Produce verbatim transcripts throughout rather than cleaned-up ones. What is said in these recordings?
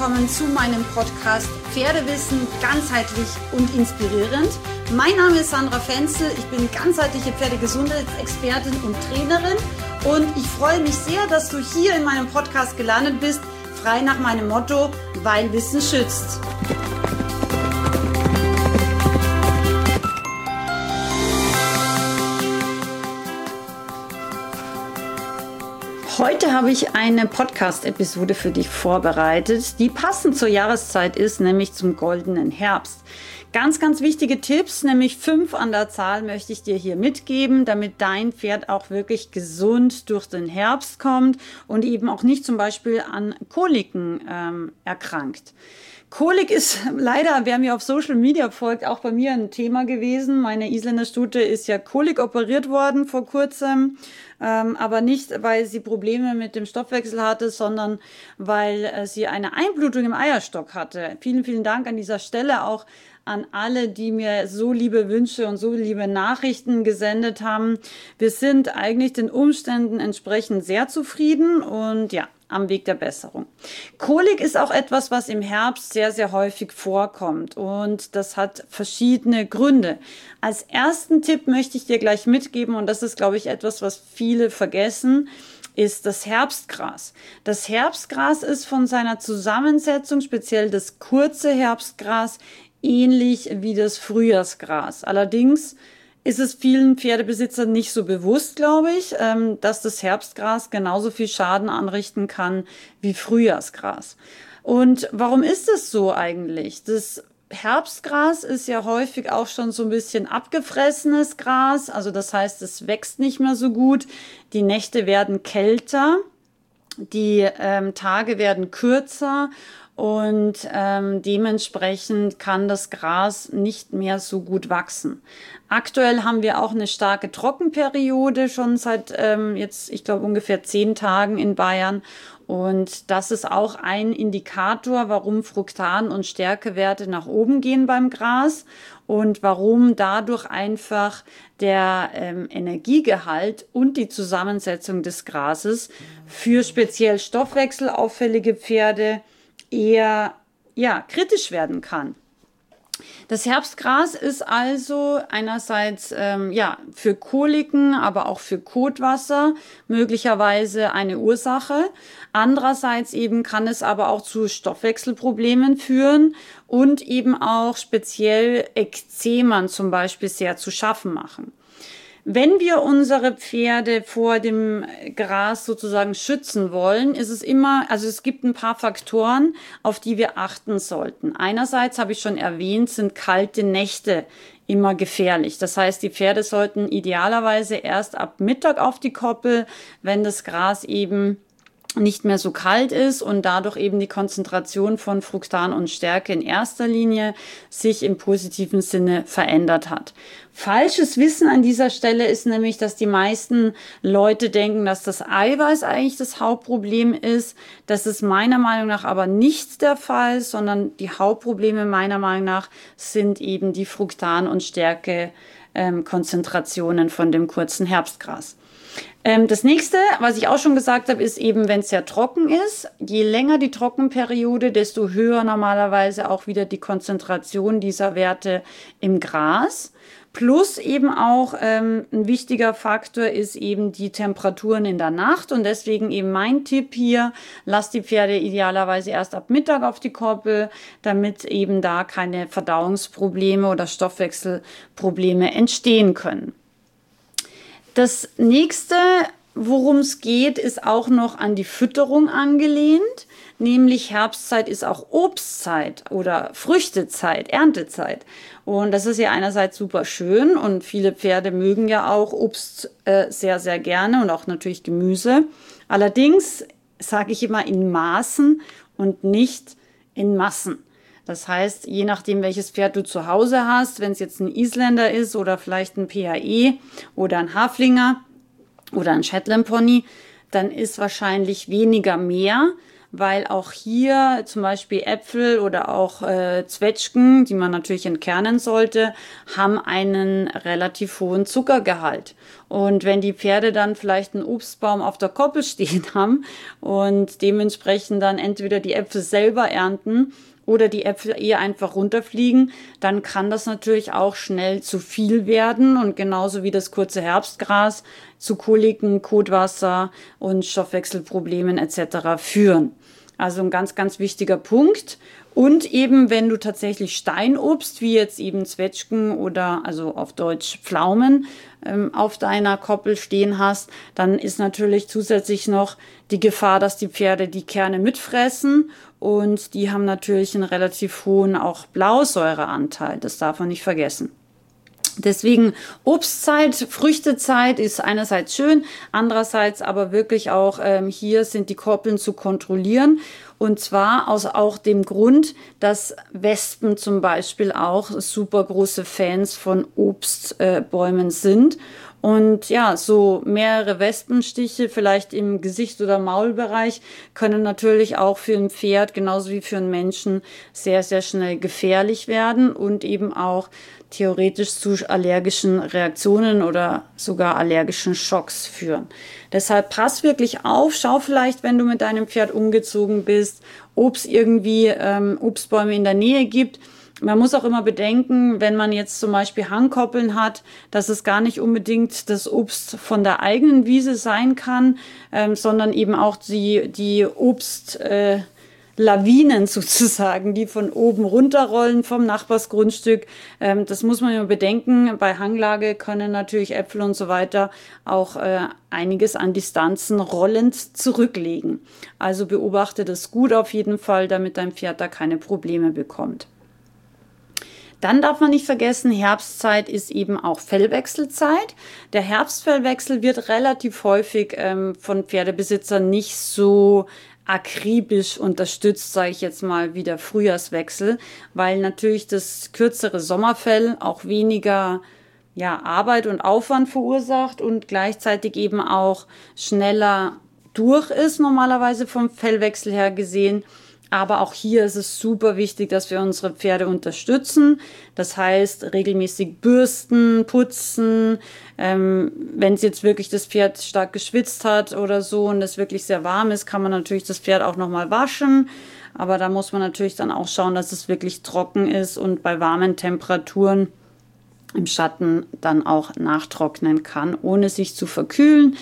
willkommen zu meinem Podcast Pferdewissen ganzheitlich und inspirierend. Mein Name ist Sandra Fenzel, ich bin ganzheitliche Pferdegesundheitsexpertin und Trainerin und ich freue mich sehr, dass du hier in meinem Podcast gelandet bist, frei nach meinem Motto, weil Wissen schützt. Heute habe ich eine Podcast-Episode für dich vorbereitet, die passend zur Jahreszeit ist, nämlich zum goldenen Herbst. Ganz, ganz wichtige Tipps, nämlich fünf an der Zahl, möchte ich dir hier mitgeben, damit dein Pferd auch wirklich gesund durch den Herbst kommt und eben auch nicht zum Beispiel an Koliken ähm, erkrankt. Kolik ist leider, wer mir auf Social Media folgt, auch bei mir ein Thema gewesen. Meine Isländer Stute ist ja Kolik operiert worden vor kurzem, ähm, aber nicht, weil sie Probleme mit dem Stoffwechsel hatte, sondern weil äh, sie eine Einblutung im Eierstock hatte. Vielen, vielen Dank an dieser Stelle auch an alle, die mir so liebe Wünsche und so liebe Nachrichten gesendet haben. Wir sind eigentlich den Umständen entsprechend sehr zufrieden und ja, am Weg der Besserung. Kolik ist auch etwas, was im Herbst sehr, sehr häufig vorkommt und das hat verschiedene Gründe. Als ersten Tipp möchte ich dir gleich mitgeben und das ist, glaube ich, etwas, was viele vergessen, ist das Herbstgras. Das Herbstgras ist von seiner Zusammensetzung, speziell das kurze Herbstgras, ähnlich wie das Frühjahrsgras. Allerdings ist es vielen Pferdebesitzern nicht so bewusst, glaube ich, dass das Herbstgras genauso viel Schaden anrichten kann wie Frühjahrsgras. Und warum ist es so eigentlich? Das Herbstgras ist ja häufig auch schon so ein bisschen abgefressenes Gras, also das heißt, es wächst nicht mehr so gut, die Nächte werden kälter, die ähm, Tage werden kürzer und ähm, dementsprechend kann das Gras nicht mehr so gut wachsen. Aktuell haben wir auch eine starke Trockenperiode, schon seit ähm, jetzt, ich glaube, ungefähr zehn Tagen in Bayern. Und das ist auch ein Indikator, warum Fruktan- und Stärkewerte nach oben gehen beim Gras und warum dadurch einfach der ähm, Energiegehalt und die Zusammensetzung des Grases für speziell stoffwechselauffällige Pferde eher ja, kritisch werden kann. Das Herbstgras ist also einerseits ähm, ja, für Koliken, aber auch für Kotwasser möglicherweise eine Ursache. Andererseits eben kann es aber auch zu Stoffwechselproblemen führen und eben auch speziell Ekzemen zum Beispiel sehr zu schaffen machen. Wenn wir unsere Pferde vor dem Gras sozusagen schützen wollen, ist es immer, also es gibt ein paar Faktoren, auf die wir achten sollten. Einerseits, habe ich schon erwähnt, sind kalte Nächte immer gefährlich. Das heißt, die Pferde sollten idealerweise erst ab Mittag auf die Koppel, wenn das Gras eben nicht mehr so kalt ist und dadurch eben die Konzentration von Fruktan und Stärke in erster Linie sich im positiven Sinne verändert hat. Falsches Wissen an dieser Stelle ist nämlich, dass die meisten Leute denken, dass das Eiweiß eigentlich das Hauptproblem ist. Das ist meiner Meinung nach aber nicht der Fall, sondern die Hauptprobleme meiner Meinung nach sind eben die Fruktan- und Stärke-Konzentrationen von dem kurzen Herbstgras. Das nächste, was ich auch schon gesagt habe, ist eben, wenn es sehr trocken ist. Je länger die Trockenperiode, desto höher normalerweise auch wieder die Konzentration dieser Werte im Gras. Plus eben auch ähm, ein wichtiger Faktor ist eben die Temperaturen in der Nacht und deswegen eben mein Tipp hier, lasst die Pferde idealerweise erst ab Mittag auf die Koppel, damit eben da keine Verdauungsprobleme oder Stoffwechselprobleme entstehen können. Das nächste, worum es geht, ist auch noch an die Fütterung angelehnt, nämlich Herbstzeit ist auch Obstzeit oder Früchtezeit, Erntezeit. Und das ist ja einerseits super schön und viele Pferde mögen ja auch Obst äh, sehr, sehr gerne und auch natürlich Gemüse. Allerdings sage ich immer in Maßen und nicht in Massen. Das heißt, je nachdem, welches Pferd du zu Hause hast, wenn es jetzt ein Isländer ist oder vielleicht ein P H E oder ein Haflinger oder ein Shetland Pony, dann ist wahrscheinlich weniger mehr, weil auch hier zum Beispiel Äpfel oder auch äh, Zwetschgen, die man natürlich entkernen sollte, haben einen relativ hohen Zuckergehalt. Und wenn die Pferde dann vielleicht einen Obstbaum auf der Koppel stehen haben und dementsprechend dann entweder die Äpfel selber ernten oder die Äpfel eher einfach runterfliegen, dann kann das natürlich auch schnell zu viel werden und genauso wie das kurze Herbstgras zu Koliken, Kotwasser und Stoffwechselproblemen et cetera führen. Also ein ganz, ganz wichtiger Punkt. Und eben, wenn du tatsächlich Steinobst, wie jetzt eben Zwetschgen oder also auf Deutsch Pflaumen, ähm, auf deiner Koppel stehen hast, dann ist natürlich zusätzlich noch die Gefahr, dass die Pferde die Kerne mitfressen und die haben natürlich einen relativ hohen auch Blausäureanteil. Das darf man nicht vergessen. Deswegen Obstzeit, Früchtezeit ist einerseits schön, andererseits aber wirklich auch ähm, hier sind die Koppeln zu kontrollieren. Und zwar aus auch dem Grund, dass Wespen zum Beispiel auch super große Fans von Obstbäumen äh, sind. Und ja, so mehrere Wespenstiche, vielleicht im Gesicht- oder Maulbereich, können natürlich auch für ein Pferd, genauso wie für einen Menschen, sehr, sehr schnell gefährlich werden und eben auch theoretisch zu allergischen Reaktionen oder sogar allergischen Schocks führen. Deshalb pass wirklich auf, schau vielleicht, wenn du mit deinem Pferd umgezogen bist, ob es irgendwie ähm, Obstbäume in der Nähe gibt. Man muss auch immer bedenken, wenn man jetzt zum Beispiel Hangkoppeln hat, dass es gar nicht unbedingt das Obst von der eigenen Wiese sein kann, ähm, sondern eben auch die, die Obst, äh, Lawinen sozusagen, die von oben runterrollen vom Nachbarsgrundstück. Ähm, das muss man immer bedenken. Bei Hanglage können natürlich Äpfel und so weiter auch äh, einiges an Distanzen rollend zurücklegen. Also beobachte das gut auf jeden Fall, damit dein Pferd da keine Probleme bekommt. Dann darf man nicht vergessen, Herbstzeit ist eben auch Fellwechselzeit. Der Herbstfellwechsel wird relativ häufig ähm, von Pferdebesitzern nicht so akribisch unterstützt, sage ich jetzt mal, wie der Frühjahrswechsel, weil natürlich das kürzere Sommerfell auch weniger ja, Arbeit und Aufwand verursacht und gleichzeitig eben auch schneller durch ist, normalerweise vom Fellwechsel her gesehen. Aber auch hier ist es super wichtig, dass wir unsere Pferde unterstützen. Das heißt, regelmäßig bürsten, putzen. Ähm, wenn es jetzt wirklich das Pferd stark geschwitzt hat oder so und es wirklich sehr warm ist, kann man natürlich das Pferd auch nochmal waschen. Aber da muss man natürlich dann auch schauen, dass es wirklich trocken ist und bei warmen Temperaturen im Schatten dann auch nachtrocknen kann, ohne sich zu verkühlen.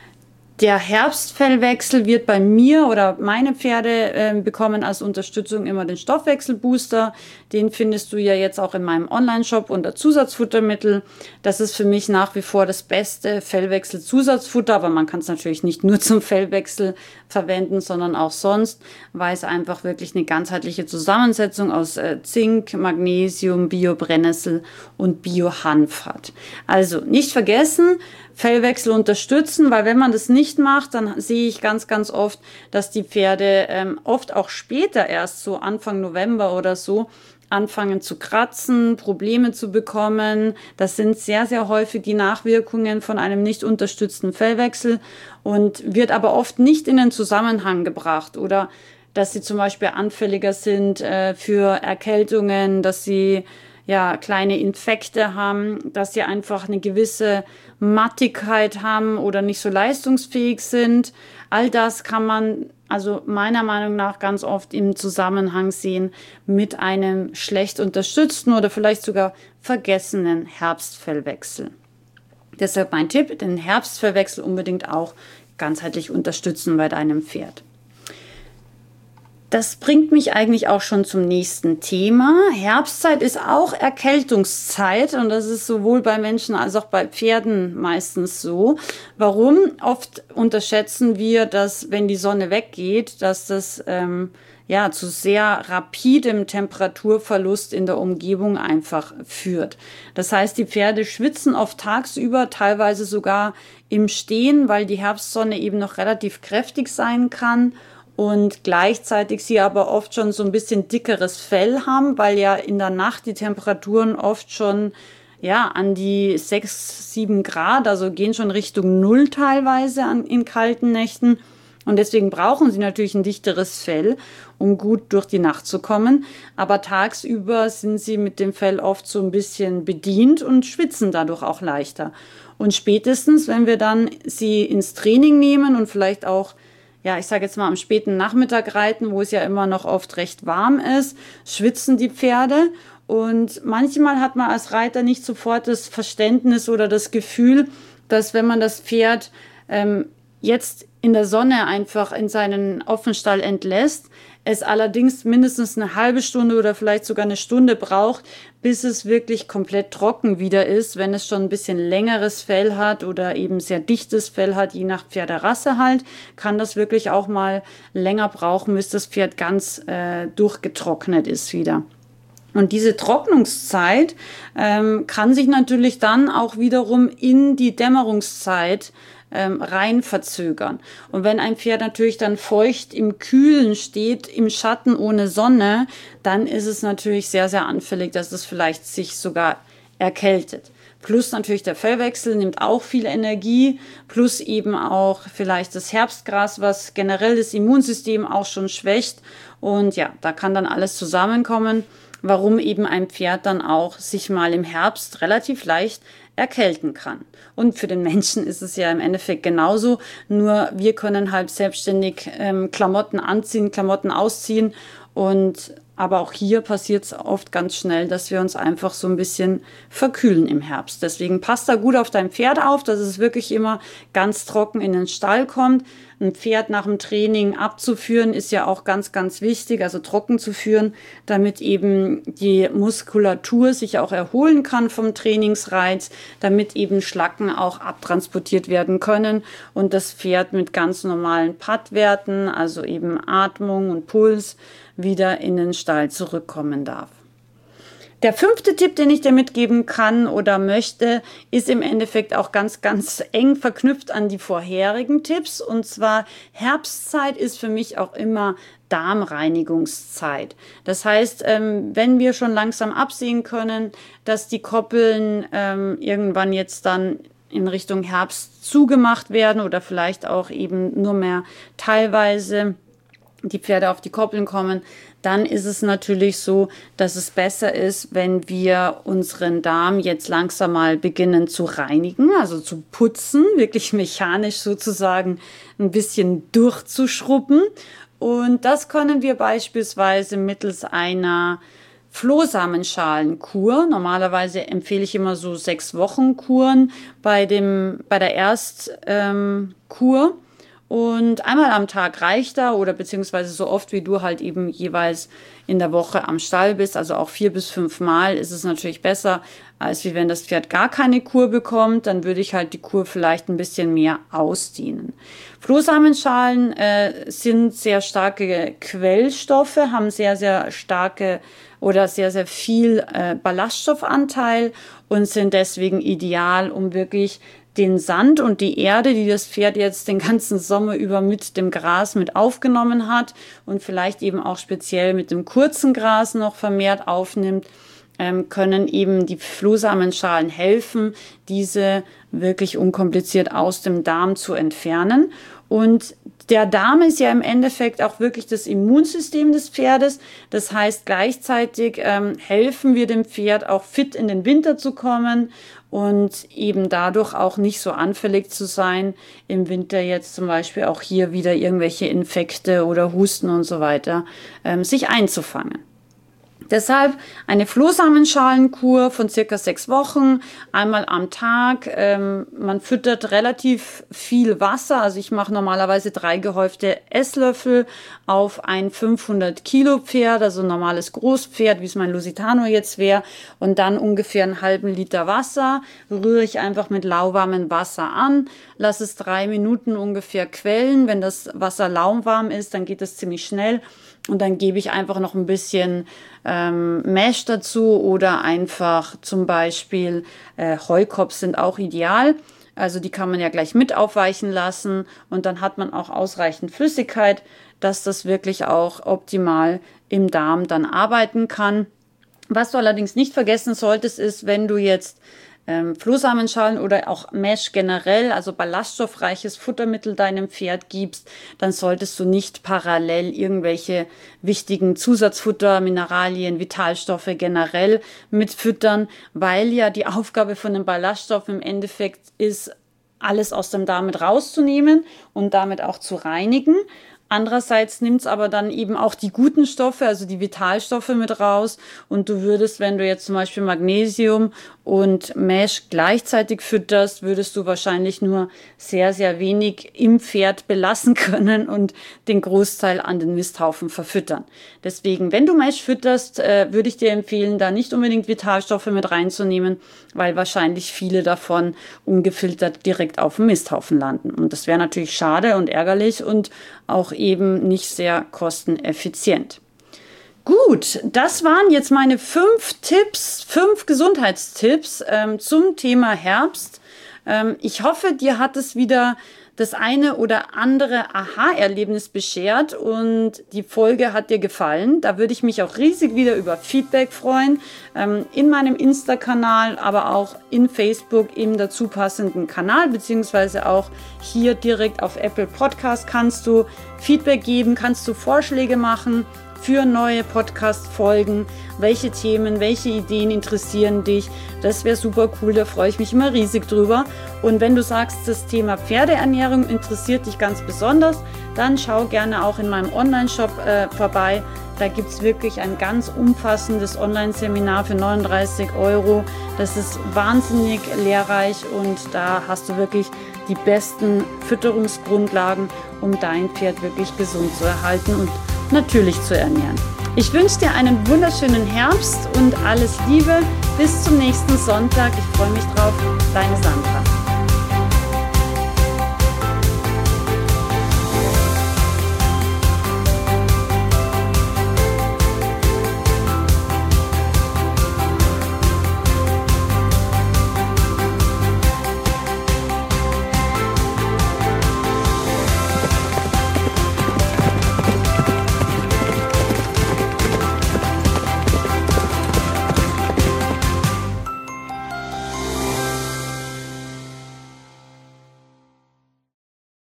Der Herbstfellwechsel wird bei mir oder meine Pferde äh, bekommen als Unterstützung immer den Stoffwechselbooster. Den findest du ja jetzt auch in meinem Online-Shop unter Zusatzfuttermittel. Das ist für mich nach wie vor das beste Fellwechsel-Zusatzfutter, aber man kann es natürlich nicht nur zum Fellwechsel verwenden, sondern auch sonst, weil es einfach wirklich eine ganzheitliche Zusammensetzung aus äh, Zink, Magnesium, Bio-Brennnessel und Bio-Hanf hat. Also nicht vergessen, Fellwechsel unterstützen, weil wenn man das nicht macht, dann sehe ich ganz, ganz oft, dass die Pferde ähm, oft auch später erst so Anfang November oder so anfangen zu kratzen, Probleme zu bekommen. Das sind sehr, sehr häufig die Nachwirkungen von einem nicht unterstützten Fellwechsel und wird aber oft nicht in den Zusammenhang gebracht oder dass sie zum Beispiel anfälliger sind äh, für Erkältungen, dass sie ja kleine Infekte haben, dass sie einfach eine gewisse Mattigkeit haben oder nicht so leistungsfähig sind. All das kann man also meiner Meinung nach ganz oft im Zusammenhang sehen mit einem schlecht unterstützten oder vielleicht sogar vergessenen Herbstfellwechsel. Deshalb mein Tipp, den Herbstfellwechsel unbedingt auch ganzheitlich unterstützen bei deinem Pferd. Das bringt mich eigentlich auch schon zum nächsten Thema. Herbstzeit ist auch Erkältungszeit und das ist sowohl bei Menschen als auch bei Pferden meistens so. Warum? Oft unterschätzen wir, dass wenn die Sonne weggeht, dass das ähm, ja zu sehr rapidem Temperaturverlust in der Umgebung einfach führt. Das heißt, die Pferde schwitzen oft tagsüber, teilweise sogar im Stehen, weil die Herbstsonne eben noch relativ kräftig sein kann. Und gleichzeitig sie aber oft schon so ein bisschen dickeres Fell haben, weil ja in der Nacht die Temperaturen oft schon ja an die sechs, sieben Grad, also gehen schon Richtung Null teilweise an, in kalten Nächten. Und deswegen brauchen sie natürlich ein dichteres Fell, um gut durch die Nacht zu kommen. Aber tagsüber sind sie mit dem Fell oft so ein bisschen bedient und schwitzen dadurch auch leichter. Und spätestens, wenn wir dann sie ins Training nehmen und vielleicht auch, ja, ich sage jetzt mal am späten Nachmittag reiten, wo es ja immer noch oft recht warm ist, schwitzen die Pferde. Und manchmal hat man als Reiter nicht sofort das Verständnis oder das Gefühl, dass wenn man das Pferd ähm, jetzt in der Sonne einfach in seinen Offenstall entlässt, es allerdings mindestens eine halbe Stunde oder vielleicht sogar eine Stunde braucht, bis es wirklich komplett trocken wieder ist, wenn es schon ein bisschen längeres Fell hat oder eben sehr dichtes Fell hat, je nach Pferderasse halt, kann das wirklich auch mal länger brauchen, bis das Pferd ganz äh, durchgetrocknet ist wieder. Und diese Trocknungszeit ähm, kann sich natürlich dann auch wiederum in die Dämmerungszeit ähm, rein verzögern. Und wenn ein Pferd natürlich dann feucht im Kühlen steht, im Schatten ohne Sonne, dann ist es natürlich sehr, sehr anfällig, dass es vielleicht sich sogar erkältet. Plus natürlich der Fellwechsel nimmt auch viel Energie, plus eben auch vielleicht das Herbstgras, was generell das Immunsystem auch schon schwächt. Und ja, da kann dann alles zusammenkommen, warum eben ein Pferd dann auch sich mal im Herbst relativ leicht erkälten kann. Und für den Menschen ist es ja im Endeffekt genauso, nur wir können halt selbstständig ähm, Klamotten anziehen, Klamotten ausziehen und aber auch hier passiert es oft ganz schnell, dass wir uns einfach so ein bisschen verkühlen im Herbst. Deswegen passt da gut auf dein Pferd auf, dass es wirklich immer ganz trocken in den Stall kommt. Ein Pferd nach dem Training abzuführen ist ja auch ganz, ganz wichtig, also trocken zu führen, damit eben die Muskulatur sich auch erholen kann vom Trainingsreiz, damit eben Schlacken auch abtransportiert werden können und das Pferd mit ganz normalen Pattwerten, also eben Atmung und Puls, wieder in den Stall zurückkommen darf. Der fünfte Tipp, den ich dir mitgeben kann oder möchte, ist im Endeffekt auch ganz, ganz eng verknüpft an die vorherigen Tipps. Und zwar Herbstzeit ist für mich auch immer Darmreinigungszeit. Das heißt, ähm, wenn wir schon langsam absehen können, dass die Koppeln ähm, irgendwann jetzt dann in Richtung Herbst zugemacht werden oder vielleicht auch eben nur mehr teilweise die Pferde auf die Koppeln kommen, dann ist es natürlich so, dass es besser ist, wenn wir unseren Darm jetzt langsam mal beginnen zu reinigen, also zu putzen, wirklich mechanisch sozusagen ein bisschen durchzuschrubben. Und das können wir beispielsweise mittels einer Flohsamenschalenkur. Normalerweise empfehle ich immer so sechs Wochen Kuren bei dem, bei der Erstkur. Ähm, Und einmal am Tag reicht da oder beziehungsweise so oft, wie du halt eben jeweils in der Woche am Stall bist, also auch vier bis fünf Mal, ist es natürlich besser, als wie wenn das Pferd gar keine Kur bekommt. Dann würde ich halt die Kur vielleicht ein bisschen mehr ausdehnen. Flohsamenschalen äh, sind sehr starke Quellstoffe, haben sehr, sehr starke oder sehr, sehr viel äh, Ballaststoffanteil und sind deswegen ideal, um wirklich den Sand und die Erde, die das Pferd jetzt den ganzen Sommer über mit dem Gras mit aufgenommen hat und vielleicht eben auch speziell mit dem kurzen Gras noch vermehrt aufnimmt, ähm, können eben die Flohsamenschalen helfen, diese wirklich unkompliziert aus dem Darm zu entfernen. Und der Darm ist ja im Endeffekt auch wirklich das Immunsystem des Pferdes. Das heißt, gleichzeitig ähm, helfen wir dem Pferd auch fit in den Winter zu kommen und eben dadurch auch nicht so anfällig zu sein, im Winter jetzt zum Beispiel auch hier wieder irgendwelche Infekte oder Husten und so weiter ähm, sich einzufangen. Deshalb eine Flohsamenschalenkur von circa sechs Wochen, einmal am Tag. Ähm, man füttert relativ viel Wasser. Also ich mache normalerweise drei gehäufte Esslöffel auf ein fünfhundert Kilo Pferd, also ein normales Großpferd, wie es mein Lusitano jetzt wäre. Und dann ungefähr einen halben Liter Wasser. Rühre ich einfach mit lauwarmem Wasser an. Lasse es drei Minuten ungefähr quellen. Wenn das Wasser lauwarm ist, dann geht es ziemlich schnell. Und dann gebe ich einfach noch ein bisschen ähm, Mesh dazu oder einfach zum Beispiel äh, Heukops sind auch ideal. Also die kann man ja gleich mit aufweichen lassen und dann hat man auch ausreichend Flüssigkeit, dass das wirklich auch optimal im Darm dann arbeiten kann. Was du allerdings nicht vergessen solltest, ist, wenn du jetzt ähm, Flohsamenschalen oder auch Mesh generell, also ballaststoffreiches Futtermittel deinem Pferd gibst, dann solltest du nicht parallel irgendwelche wichtigen Zusatzfutter, Mineralien, Vitalstoffe generell mitfüttern, weil ja die Aufgabe von den Ballaststoffen im Endeffekt ist, alles aus dem Darm mit rauszunehmen und damit auch zu reinigen. Andererseits nimmt es aber dann eben auch die guten Stoffe, also die Vitalstoffe mit raus. Und du würdest, wenn du jetzt zum Beispiel Magnesium und Mesh gleichzeitig fütterst, würdest du wahrscheinlich nur sehr, sehr wenig im Pferd belassen können und den Großteil an den Misthaufen verfüttern. Deswegen, wenn du Mesh fütterst, äh, würde ich dir empfehlen, da nicht unbedingt Vitalstoffe mit reinzunehmen, weil wahrscheinlich viele davon ungefiltert direkt auf dem Misthaufen landen. Und das wäre natürlich schade und ärgerlich und auch eben nicht sehr kosteneffizient. Gut, das waren jetzt meine fünf Tipps, fünf Gesundheitstipps ähm, zum Thema Herbst. Ähm, ich hoffe, dir hat es wieder das eine oder andere Aha-Erlebnis beschert und die Folge hat dir gefallen. Da würde ich mich auch riesig wieder über Feedback freuen. Ähm, in meinem Insta-Kanal, aber auch in Facebook im dazu passenden Kanal, beziehungsweise auch hier direkt auf Apple Podcast kannst du Feedback geben, kannst du Vorschläge machen für neue Podcast-Folgen. Welche Themen, welche Ideen interessieren dich? Das wäre super cool, da freue ich mich immer riesig drüber. Und wenn du sagst, das Thema Pferdeernährung interessiert dich ganz besonders, dann schau gerne auch in meinem Online-Shop äh, vorbei. Da gibt es wirklich ein ganz umfassendes Online-Seminar für neununddreißig Euro. Das ist wahnsinnig lehrreich und da hast du wirklich die besten Fütterungsgrundlagen, um dein Pferd wirklich gesund zu erhalten und natürlich zu ernähren. Ich wünsche dir einen wunderschönen Herbst und alles Liebe. Bis zum nächsten Sonntag. Ich freue mich drauf. Deine Sandra.